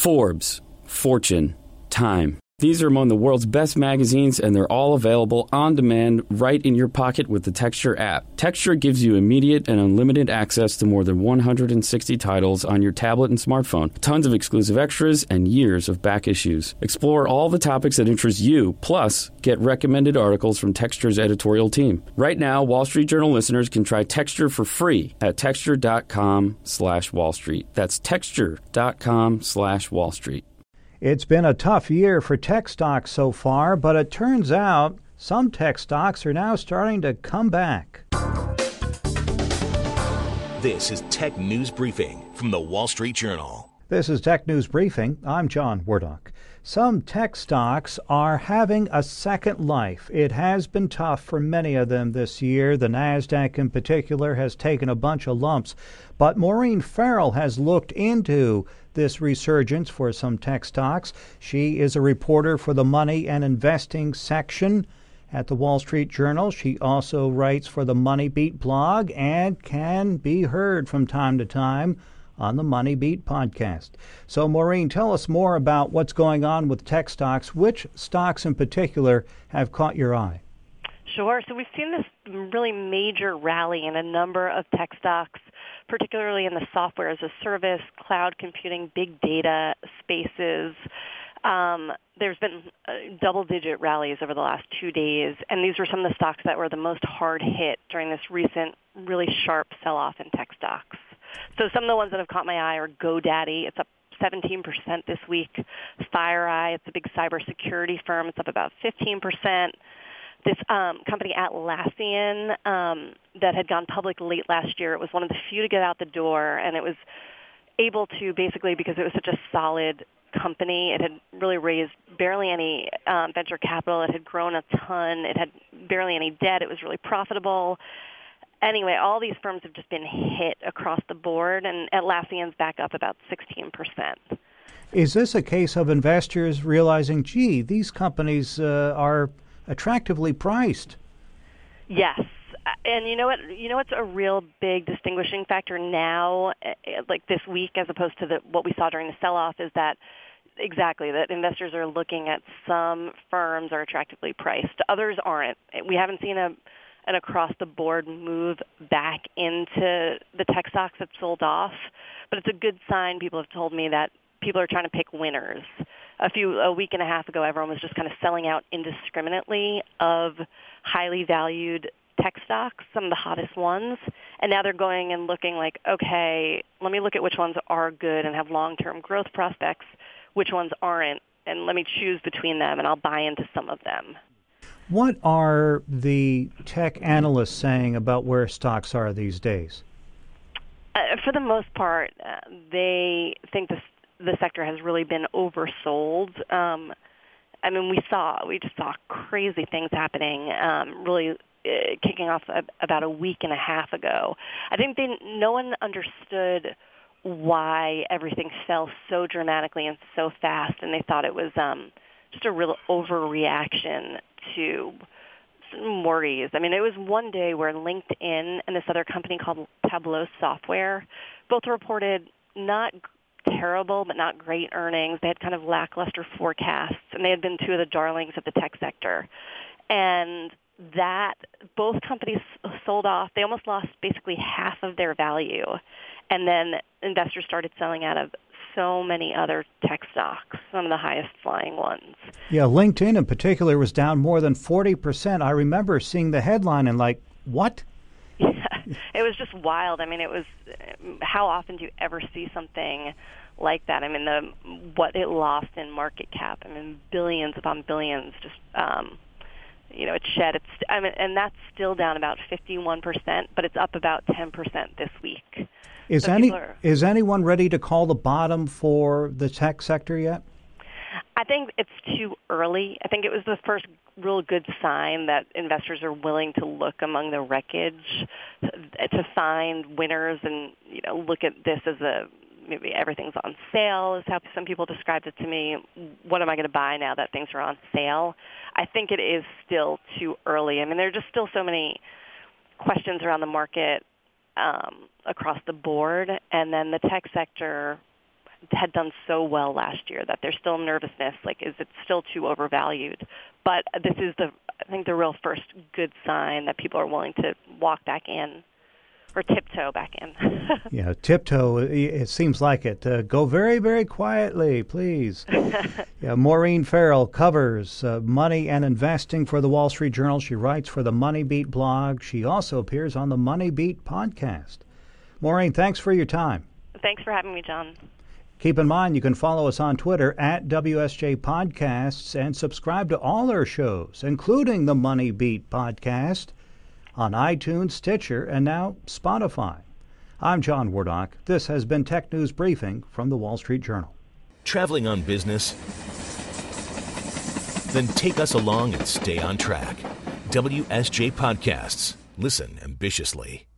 Forbes, Fortune, Time. These are among the world's best magazines, and they're all available on demand right in your pocket with the Texture app. Texture gives you immediate and unlimited access to more than 160 titles on your tablet and smartphone, tons of exclusive extras, and years of back issues. Explore all the topics that interest you, plus get recommended articles from Texture's editorial team. Right now, Wall Street Journal listeners can try Texture for free at texture.com/Wall Street. That's texture.com/Wall Street. It's been a tough year for tech stocks so far, but it turns out some tech stocks are now starting to come back. This is Tech News Briefing from the Wall Street Journal. This is Tech News Briefing. I'm John Wardock. Some tech stocks are having a second life. It has been tough for many of them this year. The NASDAQ in particular has taken a bunch of lumps. But Maureen Farrell has looked into this resurgence for some tech stocks. She is a reporter for the Money and Investing section at the Wall Street Journal. She also writes for the Money Beat blog and can be heard from time to time on the Money Beat podcast. So, Maureen, tell us more about what's going on with tech stocks. Which stocks in particular have caught your eye? Sure. So we've seen this really major rally in a number of tech stocks, particularly in the software as a service, cloud computing, big data spaces. There's been double-digit rallies over the last 2 days, and these were some of the stocks that were the most hard hit during this recent really sharp sell-off in tech stocks. So some of the ones that have caught my eye are GoDaddy. It's up 17% this week. FireEye, it's a big cybersecurity firm. It's up about 15%. This company Atlassian that had gone public late last year, it was one of the few to get out the door, and it was able to basically, because it was such a solid company, it had really raised barely any venture capital. It had grown a ton. It had barely any debt. It was really profitable. Anyway, all these firms have just been hit across the board, and Atlassian's back up about 16%. Is this a case of investors realizing, gee, these companies are attractively priced? Yes. And you know what? What's a real big distinguishing factor now, like this week, as opposed to what we saw during the sell-off, is that that investors are looking at some firms are attractively priced. Others aren't. We haven't seen an across-the-board move back into the tech stocks that sold off, but it's a good sign. People have told me that people are trying to pick winners. A week and a half ago, everyone was just kind of selling out indiscriminately of highly valued tech stocks, some of the hottest ones, and now they're going and looking like, okay, let me look at which ones are good and have long-term growth prospects, which ones aren't, and let me choose between them, and I'll buy into some of them. What are the tech analysts saying about where stocks are these days? For the most part, they think the sector has really been oversold. I mean, we just saw crazy things happening, really kicking off about a week and a half ago. I think no one understood why everything fell so dramatically and so fast, and they thought it was just a real overreaction to some worries. I mean, it was one day where LinkedIn and this other company called Tableau Software both reported not terrible but not great earnings. They had kind of lackluster forecasts, and they had been two of the darlings of the tech sector. And that both companies sold off. They almost lost basically half of their value. And then investors started selling out of so many other tech stocks, some of the highest flying ones. Yeah, LinkedIn in particular was down more than 40%. I remember seeing the headline and like, what? Yeah, it was just wild. I mean, it was, how often do you ever see something like that? I mean, what it lost in market cap, I mean, billions upon billions, just, it shed. And that's still down about 51%, but it's up about 10% this week. Is anyone ready to call the bottom for the tech sector yet? I think it's too early. I think it was the first real good sign that investors are willing to look among the wreckage to find winners and, look at this as maybe everything's on sale is how some people described it to me. What am I going to buy now that things are on sale? I think it is still too early. I mean, there are just still so many questions around the market across the board, and then the tech sector had done so well last year that there's still nervousness, like is it still too overvalued? But this is I think the real first good sign that people are willing to walk back in or tiptoe back in. Yeah, tiptoe, it seems like it. Go very, very quietly, please. Yeah, Maureen Farrell covers money and investing for the Wall Street Journal. She writes for the Money Beat blog. She also appears on the Money Beat podcast. Maureen, thanks for your time. Thanks for having me, John. Keep in mind, you can follow us on Twitter at WSJ Podcasts and subscribe to all our shows, including the Money Beat podcast, on iTunes, Stitcher, and now Spotify. I'm John Wardock. This has been Tech News Briefing from the Wall Street Journal. Traveling on business? Then take us along and stay on track. WSJ Podcasts. Listen ambitiously.